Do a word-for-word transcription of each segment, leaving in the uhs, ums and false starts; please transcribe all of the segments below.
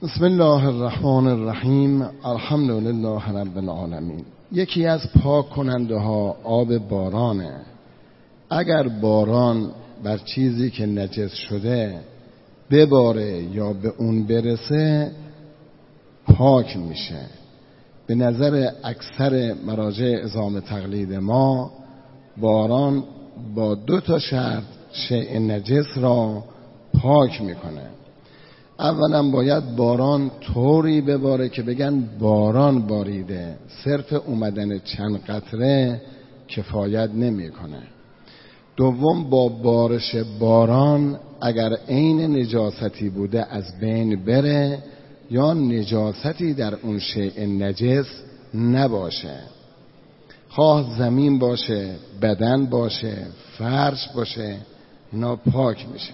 بسم الله الرحمن الرحیم. الحمد لله رب العالمین. یکی از پاک کننده ها آب بارانه. اگر باران بر چیزی که نجس شده بباره یا به اون برسه پاک میشه. به نظر اکثر مراجع عظام تقلید ما باران با دو تا شرط شیء نجس را پاک میکنه. اولا باید باران طوری بباره که بگن باران باریده، صرف اومدن چند قطره کفایت نمیکنه. دوم با بارش باران اگر عین نجاستی بوده از بین بره یا نجاستی در اون شیء نجس نباشه، خواه زمین باشه، بدن باشه، فرش باشه، اینا پاک میشه.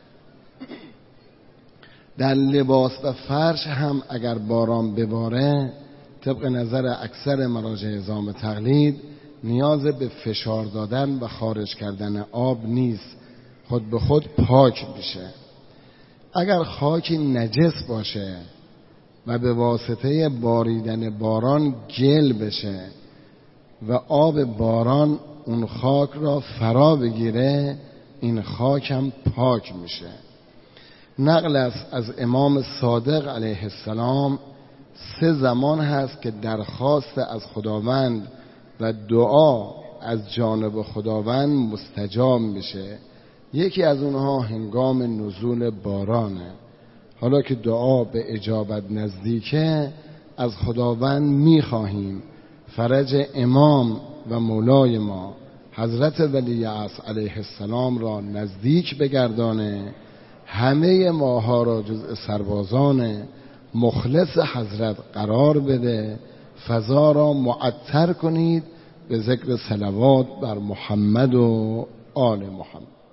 در لباس و فرش هم اگر باران بباره طبق نظر اکثر مراجع عظام تقلید نیاز به فشار دادن و خارج کردن آب نیست، خود به خود پاک میشه. اگر خاکی نجس باشه و به واسطه باریدن باران گل بشه و آب باران اون خاک را فرا بگیره این خاک هم پاک میشه. نقل است از امام صادق علیه السلام سه زمان هست که درخواست از خداوند و دعا از جانب خداوند مستجاب میشه. یکی از اونها هنگام نزول بارانه. حالا که دعا به اجابت نزدیکه از خداوند میخواهیم فرج امام و مولای ما حضرت ولی عصر علیه السلام را نزدیک بگردانه، همه ماها را جزء سربازان مخلص حضرت قرار بده، فضا را معطر کنید به ذکر صلوات بر محمد و آل محمد.